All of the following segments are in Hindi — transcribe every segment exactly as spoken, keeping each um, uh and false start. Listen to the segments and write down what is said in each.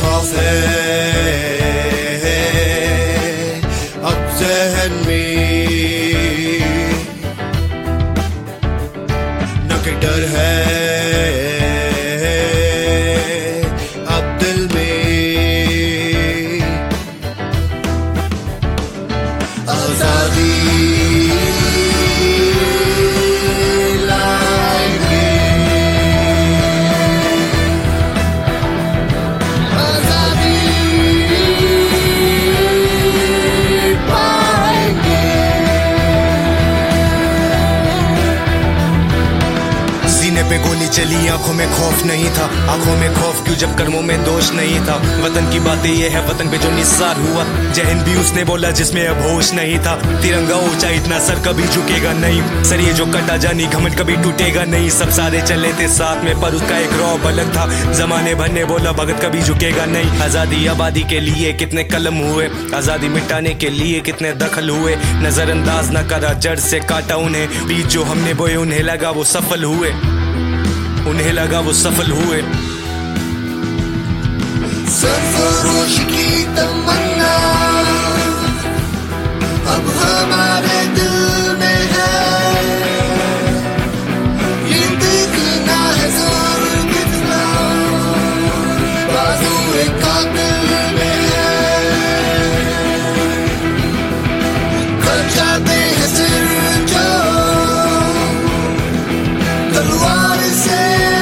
खौफ है अब जहन में, न कि डर है अब दिल में। आजादी पे गोली चली, आंखों में खौफ नहीं था, आंखों में खौफ क्यों जब कर्मों में दोष नहीं था। वतन की बातें ये है वतन पे जो निसार हुआ, जय हिंद भी उसने बोला जिसमें अब होश नहीं था। तिरंगा ऊंचा इतना सर कभी झुकेगा नहीं, सर ये जो कटा जानी घमंड कभी टूटेगा नहीं। सब सारे चले थे साथ में पर उसका एक रौब अलग था, जमाने भर ने बोला भगत कभी झुकेगा नहीं। आजादी आबादी के लिए कितने कलम हुए, आजादी मिटाने के लिए कितने दखल हुए। नजरअंदाज न करा जड़ से काटा उन्हें, बीज जो हमने बोए उन्हें लगा वो सफल हुए, उन्हें लगा वो सफल हुए। सरफरोश की तमन्ना अब हमारे दिल में है, ये देखना है जोर कितना बाजुए कातिल में है। कर जाते हैं सिर जो तलवार से,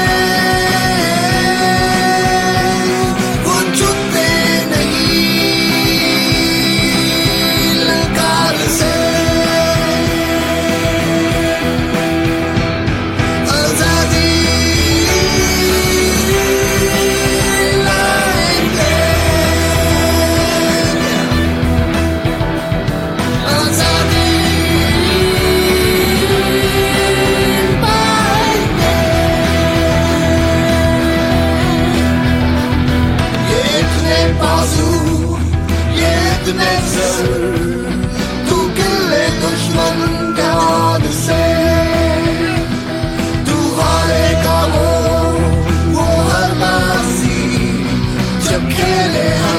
तू गिले दुश्मन के हाथ से, तू हारेगा वो वो हर बाजी जब खेले।